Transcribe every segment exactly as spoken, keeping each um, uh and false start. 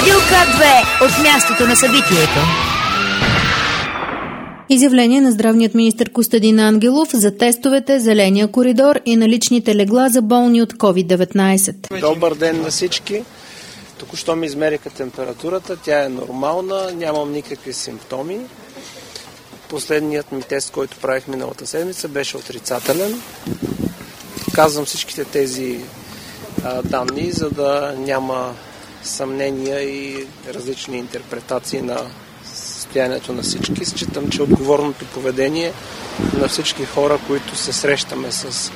Будилка две от мястото на събитието. Изявление на здравният министър Костадин Ангелов за тестовете, зеления коридор и наличните легла за болни от ковид деветнайсет. Добър ден на всички. Току-що ми измериха температурата, тя е нормална, нямам никакви симптоми. Последният ми тест, който правих миналата седмица, беше отрицателен. Казвам всичките тези а, данни, за да няма съмнения и различни интерпретации на състоянието на всички. Считам, че отговорното поведение на всички хора, които се срещаме с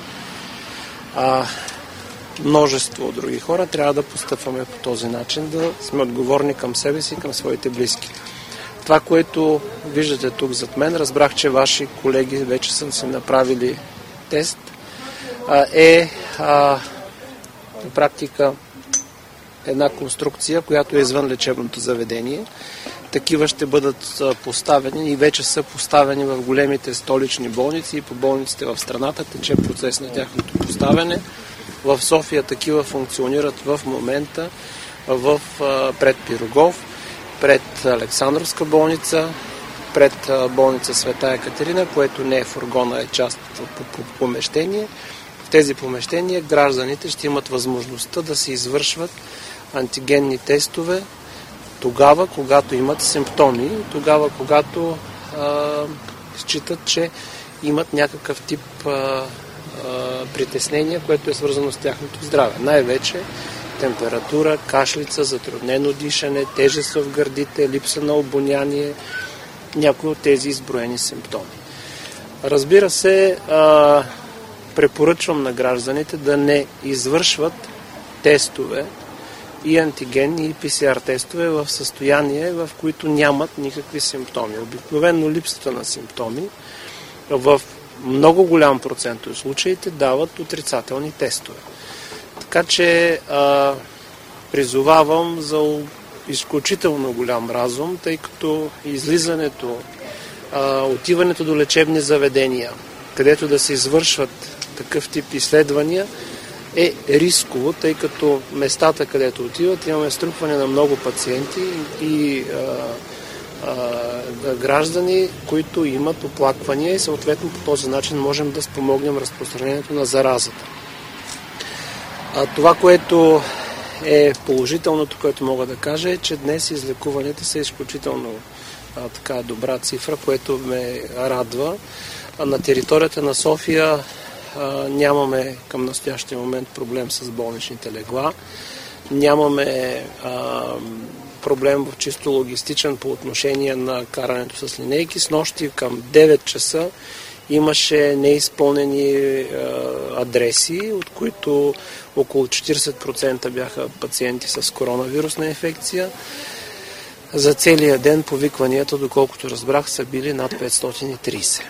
а, множество други хора, трябва да постъпваме по този начин, да сме отговорни към себе си и към своите близки. Това, което виждате тук зад мен, разбрах, че ваши колеги вече са си направили тест, а, е а, на практика една конструкция, която е извън лечебното заведение. Такива ще бъдат поставени и вече са поставени в големите столични болници и по болниците в страната. Тече процес на тяхното поставяне. В София такива функционират в момента в, пред Пирогов, пред Александровска болница, пред болница Света Екатерина, което не е фургона, е част от помещение. В тези помещения гражданите ще имат възможността да се извършват антигенни тестове тогава, когато имат симптоми, тогава, когато а, считат, че имат някакъв тип а, а, притеснение, което е свързано с тяхното здраве. Най-вече температура, кашлица, затруднено дишане, тежест в гърдите, липса на обоняние, някои от тези изброени симптоми. Разбира се, а, препоръчвам на гражданите да не извършват тестове и антигенни и пи си ар тестове в състояние, в които нямат никакви симптоми. Обикновено липсата на симптоми в много голям процент от случаите дават отрицателни тестове. Така че а, призовавам за изключително голям разум, тъй като излизането, а, отиването до лечебни заведения, където да се извършват такъв тип изследвания, е рисково, тъй като местата, където отиват, имаме струпване на много пациенти и а, а, граждани, които имат оплаквания и съответно по този начин можем да спомогнем разпространението на заразата. А, това, което е положителното, което мога да кажа, е, че днес излекуваните са изключително а, така добра цифра, което ме радва. А на територията на София Uh, нямаме към настоящия момент проблем с болничните легла. Нямаме uh, проблем в чисто логистичен по отношение на карането с линейки. Снощи към девет часа имаше неизпълнени uh, адреси, от които около четирийсет процента бяха пациенти с коронавирусна инфекция. За целия ден повикванията, доколкото разбрах, са били над петстотин и трийсет.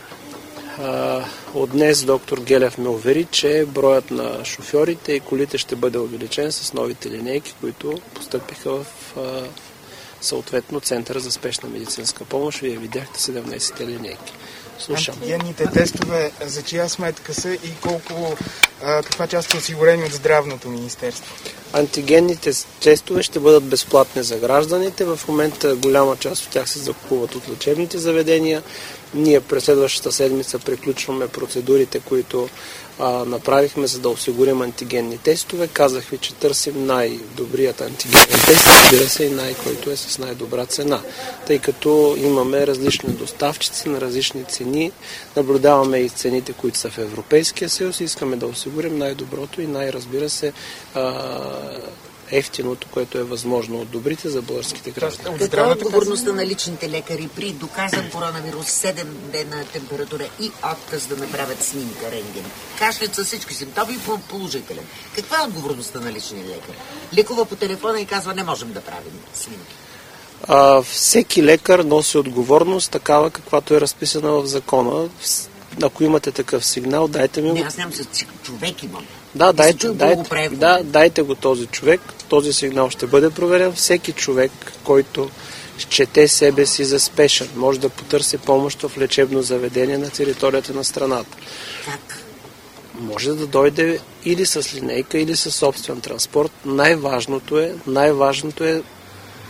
От днес доктор Гелев ме увери, че броят на шофьорите и колите ще бъде увеличен с новите линейки, които постъпиха в съответно Центъра за спешна медицинска помощ. Вие видяхте седемнайсет линейки. Слушам. Антигенните тестове за чия сметка са и колко, а, каква част са осигурени от Здравното министерство? Антигенните тестове ще бъдат безплатни за гражданите. В момента голяма част от тях се закупуват от лечебните заведения. Ние през следващата седмица приключваме процедурите, които а, направихме, за да осигурим антигенни тестове. Казах ви, че търсим най-добрият антигенен тест, разбира се и най- който е с най-добра цена. Тъй като имаме различни доставчици на различни цени, наблюдаваме и цените, които са в Европейския съюз и искаме да осигурим най-доброто и най-разбира се а, ефтиното, което е възможно от добрите за българските граждани. Каква е отговорността на личните лекари при доказан коронавирус, седем дена температура и отказ да направят снимка рентген? Кашлица, всички симптоми положителен. Каква е отговорността на личния лекар? Лекува по телефона и казва, не можем да правим снимки. А, всеки лекар носи отговорност, такава каквато е разписана в закона. Ако имате такъв сигнал, дайте ми го. Не, аз нямам, че човек имам. Да, дайте, дайте, да, дайте го този човек. Този сигнал ще бъде проверен. Всеки човек, който счете себе си за спешен, може да потърси помощ в лечебно заведение на територията на страната. Как? Може да дойде или с линейка, или с собствен транспорт. Най-важното е, най-важното е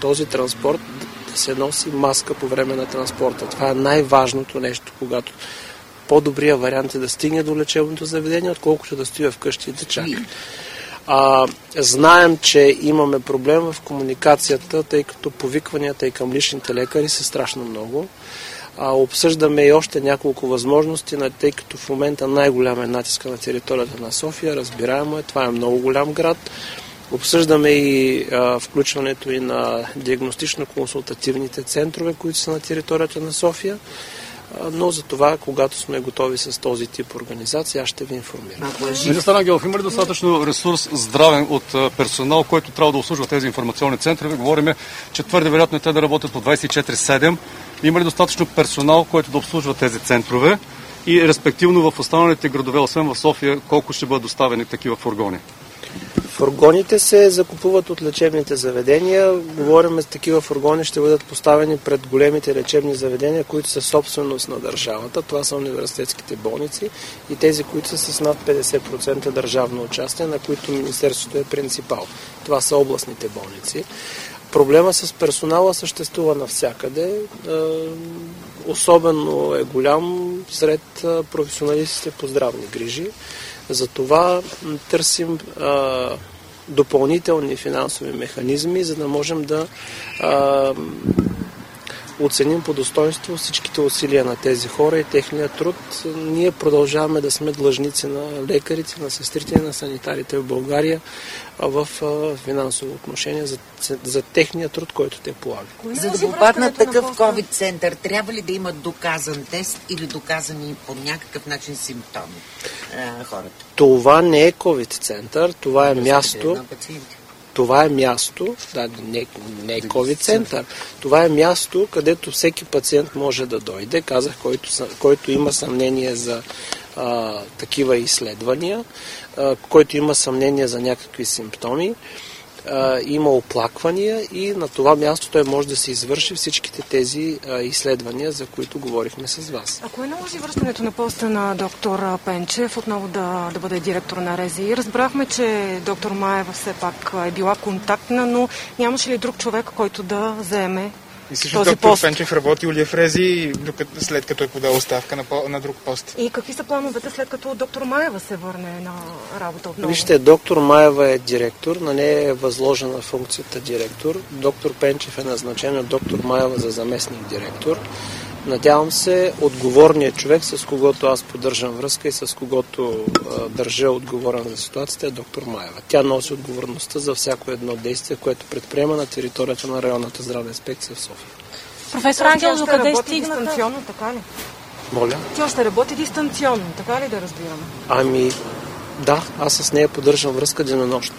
този транспорт да се носи маска по време на транспорта. Това е най-важното нещо, когато по-добрия вариант е да стигне до лечебното заведение, отколкото да стои вкъщи и да чака. А, знаем, че имаме проблем в комуникацията, тъй като повикванията и към личните лекари са страшно много. А, обсъждаме и още няколко възможности, тъй като в момента най-голям е натиска на територията на София, разбираемо е, това е много голям град. Обсъждаме и а, включването и на диагностично-консултативните центрове, които са на територията на София. Но за това, когато сме готови с този тип организация, аз ще ви информирам. Министър Ангелов, има ли достатъчно ресурс здравен от персонал, който трябва да обслужва тези информационни центрове? Говориме, че твърде вероятно е те да работят по двайсет и четири седем. Има ли достатъчно персонал, който да обслужва тези центрове? И респективно в останалите градове, освен в София, колко ще бъдат доставени такива фургони? Фургоните се закупуват от лечебните заведения. Говорим, че такива фургони ще бъдат поставени пред големите лечебни заведения, които са собственост на държавата. Това са университетските болници и тези, които са с над петдесет процента държавно участие, на които Министерството е принципал. Това са областните болници. Проблема с персонала съществува навсякъде. Особено е голям сред професионалистите по здравни грижи. Затова търсим а, допълнителни финансови механизми, за да можем да а, оценим по достоинство всичките усилия на тези хора и техния труд. Ние продължаваме да сме длъжници на лекарите, на сестрите и на санитарите в България в финансово отношение за, за техния труд, който те полагат. За да попаднат такъв COVID център, трябва ли да имат доказан тест или доказани по някакъв начин симптоми а, хората? Това не е COVID център, това е място... Това е място, да, не, не е COVID център, това е място, където всеки пациент може да дойде, казах, който, който има съмнение за а, такива изследвания, а, който има съмнение за някакви симптоми, а, има оплаквания и на това място той може да се извърши всичките тези а, изследвания, за които говорихме с вас. А кое наложи връщането на поста на доктор Пенчев, отново да, да бъде директор на РЗИ? Разбрахме, че доктор Маева все пак е била контактна, но нямаше ли друг човек, който да заеме и също този доктор пост? Пенчев работил ли е в РЗИ, след като е подал оставка на, на друг пост? И какви са плановете след като доктор Маева се върне на работа отново? Вижте, доктор Маева е директор, на нея е възложена функцията директор. Доктор Пенчев е назначен от доктор Маева за заместник директор. Надявам се, отговорният човек, с когото аз поддържам връзка и с когото а, държа отговорен за ситуацията, е доктор Маева. Тя носи отговорността за всяко едно действие, което предприема на територията на районната здравна инспекция в София. Професор Ангелов, до къде стигнаха? Дистанционно, така ли? Моля? Тя ще работи дистанционно, така ли да разбираме? Ами, да, аз с нея поддържам връзка денонощно.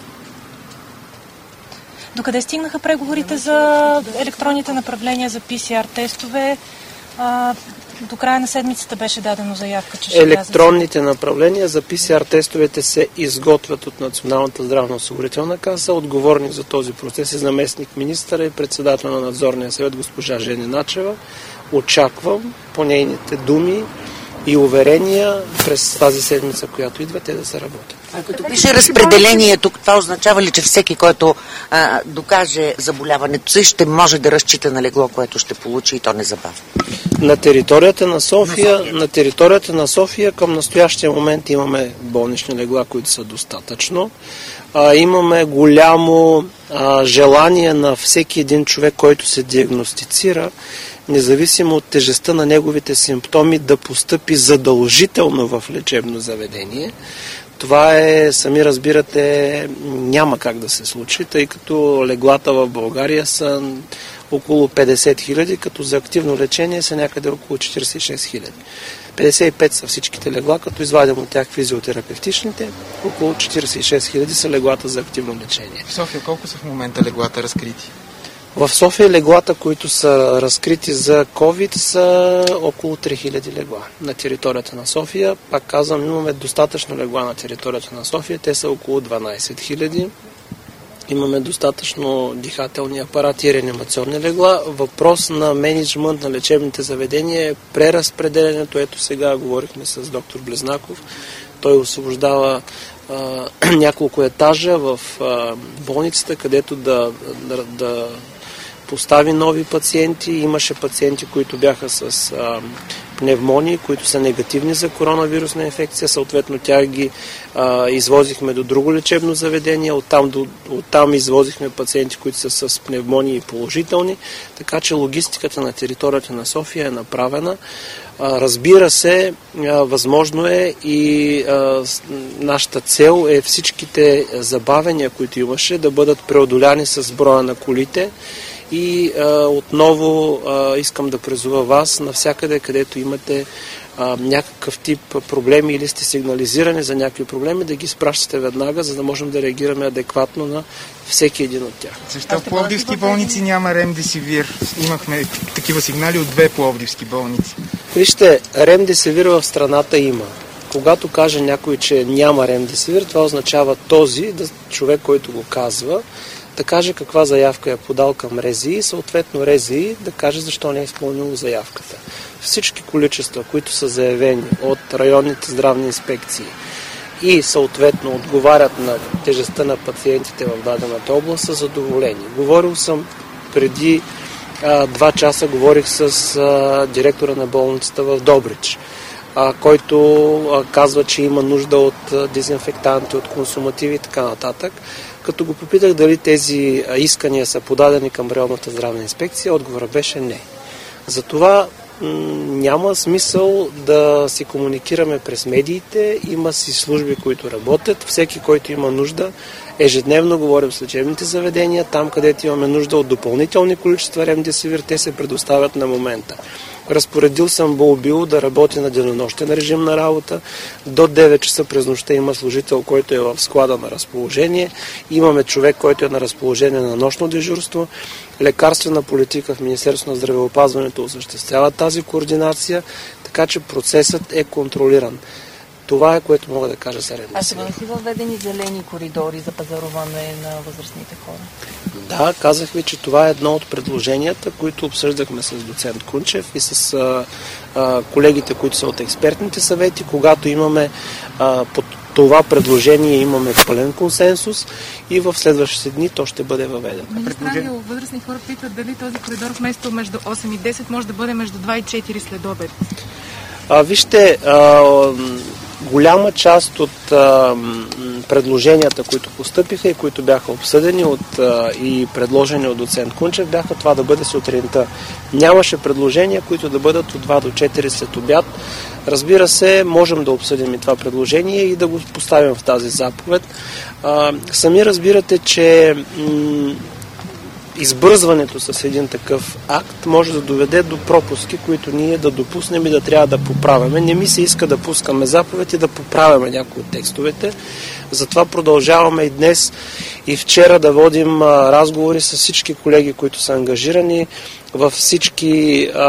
Докъде стигнаха преговорите за електронните направления за пи си ар тестове? А, до края на седмицата беше дадено заявка, че ще електронните влязат. Направления за пи си ар тестовете се изготвят от Националната здравноосигурителна каса. Отговорни за този процес е заместник министъра и председател на надзорния съвет госпожа Жени Начева. Очаквам по нейните думи и уверения през тази седмица, която идва, те да се работят. А като пише разпределението, това означава ли, че всеки, който а, докаже заболяването си, ще може да разчита на легло, което ще получи и то незабавно? На територията на София, на, на територията на София към настоящия момент имаме болнични легла, които са достатъчно. А, имаме голямо а, желание на всеки един човек, който се диагностицира, независимо от тежестта на неговите симптоми, да постъпи задължително в лечебно заведение. Това е, сами разбирате, няма как да се случи, тъй като леглата в България са около петдесет хиляди, като за активно лечение са някъде около четиридесет и шест хиляди. петдесет и пет са всичките легла, като извадим от тях физиотерапевтичните, около четиридесет и шест хиляди са леглата за активно лечение. В София колко са в момента леглата разкрити? В София леглата, които са разкрити за COVID, са около три хиляди легла на територията на София. Пак казвам, имаме достатъчно легла на територията на София. Те са около дванадесет хиляди. Имаме достатъчно дихателни апарати и реанимационни легла. Въпрос на мениджмънт на лечебните заведения е преразпределението. Ето сега говорихме с доктор Близнаков. Той освобождава а, няколко етажа в а, болницата, където да, да, да постави нови пациенти. Имаше пациенти, които бяха с а, пневмонии, които са негативни за коронавирусна инфекция. Съответно, тях ги а, извозихме до друго лечебно заведение. Оттам, до, оттам извозихме пациенти, които са с пневмонии положителни. Така че логистиката на територията на София е направена. А, разбира се, а, възможно е и а, нашата цел е всичките забавения, които имаше, да бъдат преодоляни с броя на колите. И а, отново а, искам да призова вас навсякъде, където имате а, някакъв тип проблеми или сте сигнализирани за някакви проблеми, да ги изпращате веднага, за да можем да реагираме адекватно на всеки един от тях. Защо в пловдивски болници няма ремдесивир? Имахме такива сигнали от две пловдивски болници. Вижте, ремдесивир в страната има. Когато каже някой, че няма ремдесивир, това означава този да, човек, който го казва, да каже каква заявка е подал към РЗИ и съответно РЗИ да каже защо не е изпълнило заявката. Всички количества, които са заявени от районните здравни инспекции и съответно отговарят на тежестта на пациентите в дадената област, са задоволени. Говорил съм преди а, два часа, говорих с а, директора на болницата в Добрич, а, който а, казва, че има нужда от а, дезинфектанти, от консумативи и така нататък. Като го попитах дали тези искания са подадени към районната здравна инспекция, отговорът беше не. Затова м- няма смисъл да си комуникираме през медиите, има си служби, които работят, всеки, който има нужда, ежедневно говорим с лечебните заведения, там където имаме нужда от допълнителни количества ремдесивир, те се предоставят на момента. Разпоредил съм БУЛБИО да работи на денонощен режим на работа. До девет часа през нощта има служител, който е в склада на разположение. Имаме човек, който е на разположение на нощно дежурство. Лекарствена политика в Министерството на здравеопазването осъществява тази координация, така че процесът е контролиран. Това е, което мога да кажа за ремдесивир. А ще бъдат ли въведени зелени коридори за пазаруване на възрастните хора? Да, казах ви, че това е едно от предложенията, които обсъждахме с доцент Кунчев и с а, а, колегите, които са от експертните съвети. Когато имаме а, под това предложение, имаме пълен консенсус и в следващите дни то ще бъде въведено. Министр, възрастни хора питат дали този коридор вместо между осем и десет може да бъде между два и четири след обед. А, вижте, а, голяма част от а, предложенията, които постъпиха и които бяха обсъдени от, а, и предложени от доцент Кунчев, бяха това да бъде сутринта. Нямаше предложения, които да бъдат от два до четири след обяд. Разбира се, можем да обсъдим и това предложение и да го поставим в тази заповед. А, сами разбирате, че м- избързването с един такъв акт може да доведе до пропуски, които ние да допуснем и да трябва да поправяме. Не ми се иска да пускаме заповед и да поправяме някои от текстовете. Затова продължаваме и днес и вчера да водим а, разговори с всички колеги, които са ангажирани във всички а,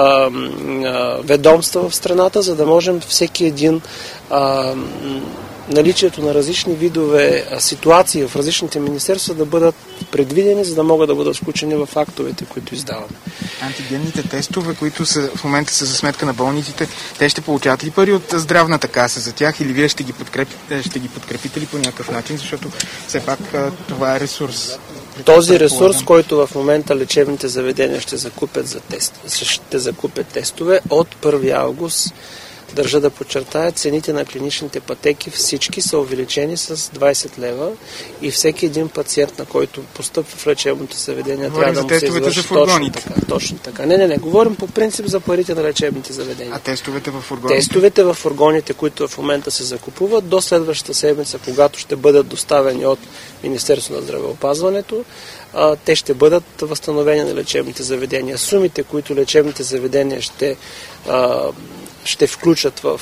а, ведомства в страната, за да можем всеки един а, наличието на различни видове ситуации в различните министерства да бъдат предвидени, за да могат да бъдат включени в актовете, които издаваме. Антигенните тестове, които са, в момента са за сметка на болниците, те ще получават ли пари от здравната каса за тях или вие ще ги подкрепите, ще ги подкрепите ли по някакъв начин, защото все пак това е ресурс? Този ресурс, който в момента лечебните заведения ще закупят, за тест, ще закупят тестове от първи август. Държа да подчертая, цените на клиничните пътеки всички са увеличени с двайсет лева и всеки един пациент, на който постъпва в лечебното заведение, трябва да му се извърши точно така, точно така. Не, не, не. Говорим по принцип за парите на лечебните заведения. А тестовете в фургоните? Тестовете в фургоните, които в момента се закупуват, до следващата седмица, когато ще бъдат доставени от Министерството на здравеопазването, те ще бъдат възстановени на лечебните заведения. Сумите, които лечебните заведения ще ще включат в,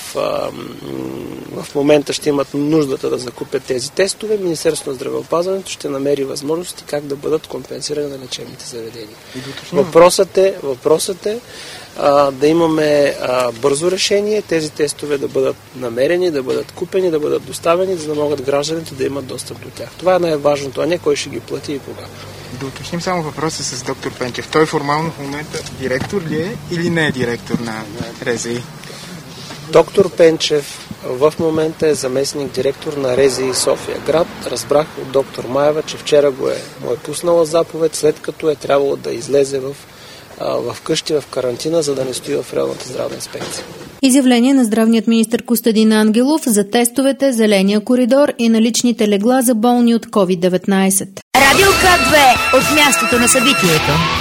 в момента, ще имат нуждата да закупят тези тестове, Министерството на здравеопазването ще намери възможности как да бъдат компенсирани на лечебните заведения. Въпросът е, въпросът е а, да имаме а, бързо решение, тези тестове да бъдат намерени, да бъдат купени, да бъдат доставени, за да могат гражданите да имат достъп до тях. Това е най-важното, а не кой ще ги плати и кога. Да уточним само въпроса с доктор Пенчев. Той формално в момента директор ли е или не е директор на РЗИ? Доктор Пенчев в момента е заместник директор на РЗИ София град. Разбрах от доктор Маева, че вчера го е, му е пуснала заповед, след като е трябвало да излезе в, в къщи в карантина, за да не стои в районната здравна инспекция. Изявление на здравният министър Костадин Ангелов за тестовете, зеления коридор и наличните легла за болни от ковид деветнайсет. Радио К две от мястото на събитието.